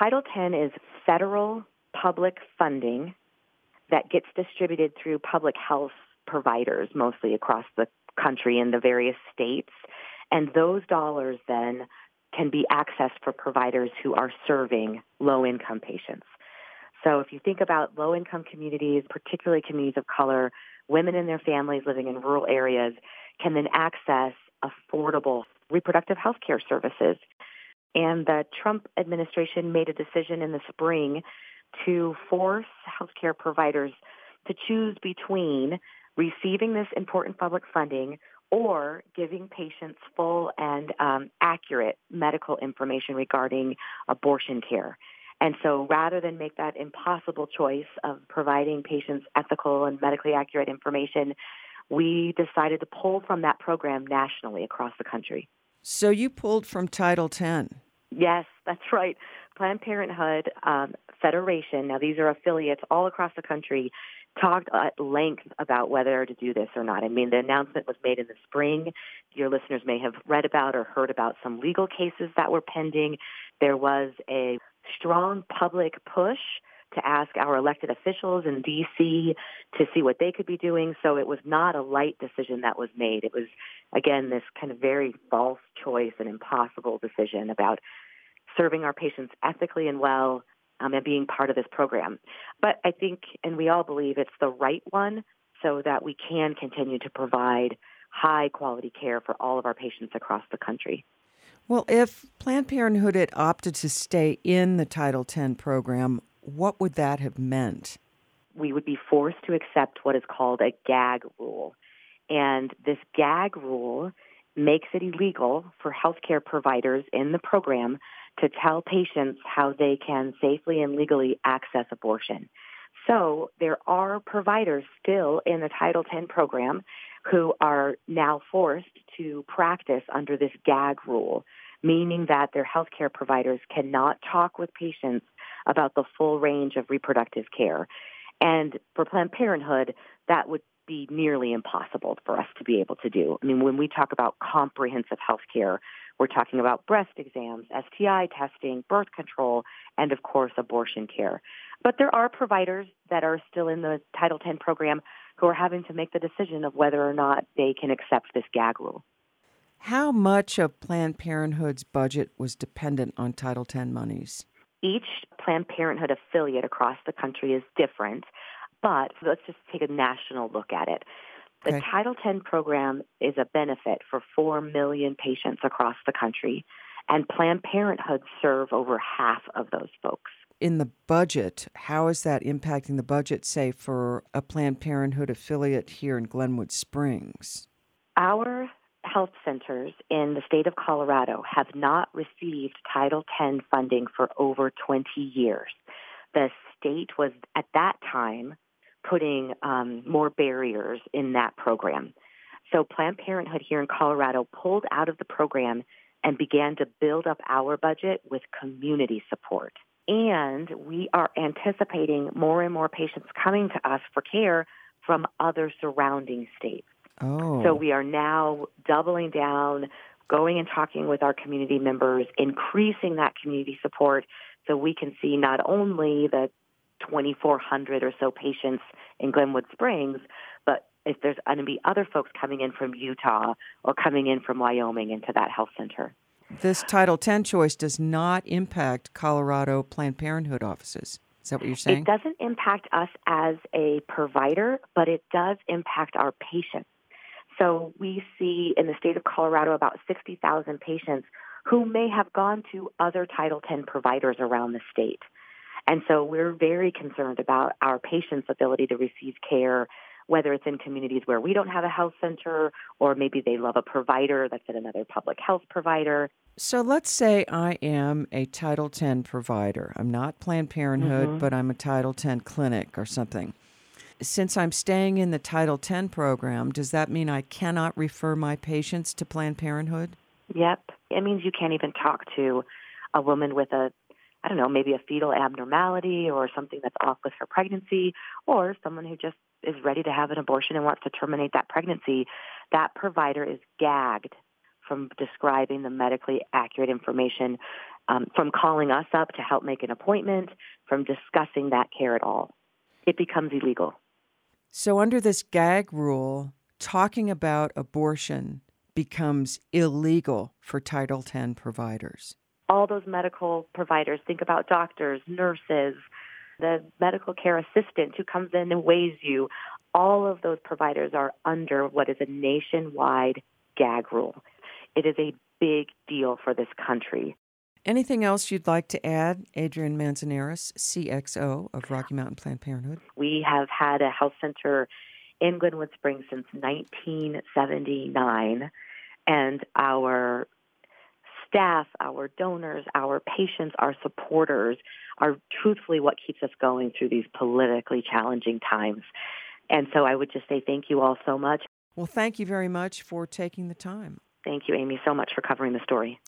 Title X is federal public funding that gets distributed through public health providers, mostly across the country in the various states. And those dollars then can be accessed for providers who are serving low-income patients. So if you think about low-income communities, particularly communities of color, women and their families living in rural areas can then access affordable reproductive health care services. And the Trump administration made a decision in the spring to force healthcare providers to choose between receiving this important public funding or giving patients full and accurate medical information regarding abortion care. And so rather than make that impossible choice of providing patients ethical and medically accurate information, we decided to pull from that program nationally across the country. So you pulled from Title X? Yes, that's right. Planned Parenthood Federation, now these are affiliates all across the country, talked at length about whether to do this or not. I mean, the announcement was made in the spring. Your listeners may have read about or heard about some legal cases that were pending. There was a strong public push to ask our elected officials in D.C. to see what they could be doing. So it was not a light decision that was made. It was, again, this kind of very false choice and impossible decision about serving our patients ethically and well and being part of this program. But I think, and we all believe, it's the right one so that we can continue to provide high-quality care for all of our patients across the country. Well, if Planned Parenthood had opted to stay in the Title X program, what would that have meant? We would be forced to accept what is called a gag rule. And this gag rule makes it illegal for healthcare providers in the program to tell patients how they can safely and legally access abortion. So there are providers still in the Title X program who are now forced to practice under this gag rule, meaning that their healthcare providers cannot talk with patients about the full range of reproductive care. And for Planned Parenthood, that would be nearly impossible for us to be able to do. I mean, when we talk about comprehensive health care, we're talking about breast exams, STI testing, birth control, and, of course, abortion care. But there are providers that are still in the Title X program who are having to make the decision of whether or not they can accept this gag rule. How much of Planned Parenthood's budget was dependent on Title X monies? Each Planned Parenthood affiliate across the country is different, but let's just take a national look at it. The Title X program is a benefit for 4 million patients across the country, and Planned Parenthood serve over half of those folks. In the budget, how is that impacting the budget, say, for a Planned Parenthood affiliate here in Glenwood Springs? Our health centers in the state of Colorado have not received Title X funding for over 20 years. The state was, at that time, putting more barriers in that program. So Planned Parenthood here in Colorado pulled out of the program and began to build up our budget with community support. And we are anticipating more and more patients coming to us for care from other surrounding states. Oh. So we are now doubling down, going and talking with our community members, increasing that community support so we can see not only the 2,400 or so patients in Glenwood Springs, but if there's going to be other folks coming in from Utah or coming in from Wyoming into that health center. This Title X choice does not impact Colorado Planned Parenthood offices. Is that what you're saying? It doesn't impact us as a provider, but it does impact our patients. So we see in the state of Colorado about 60,000 patients who may have gone to other Title X providers around the state. And so we're very concerned about our patients' ability to receive care, whether it's in communities where we don't have a health center, or maybe they love a provider that's at another public health provider. So let's say I am a Title X provider. I'm not Planned Parenthood, but I'm a Title X clinic or something. Since I'm staying in the Title X program, does that mean I cannot refer my patients to Planned Parenthood? Yep. It means you can't even talk to a woman with maybe a fetal abnormality or something that's off with her pregnancy, or someone who just is ready to have an abortion and wants to terminate that pregnancy. That provider is gagged from describing the medically accurate information from calling us up to help make an appointment, from discussing that care at all. It becomes illegal. So under this gag rule, talking about abortion becomes illegal for Title X providers. All those medical providers, think about doctors, nurses, the medical care assistant who comes in and weighs you, all of those providers are under what is a nationwide gag rule. It is a big deal for this country. Anything else you'd like to add, Adrienne Manzanares, CXO of Rocky Mountain Planned Parenthood? We have had a health center in Glenwood Springs since 1979, and our staff, our donors, our patients, our supporters are truthfully what keeps us going through these politically challenging times. And so I would just say thank you all so much. Well, thank you very much for taking the time. Thank you, Amy, so much for covering the story.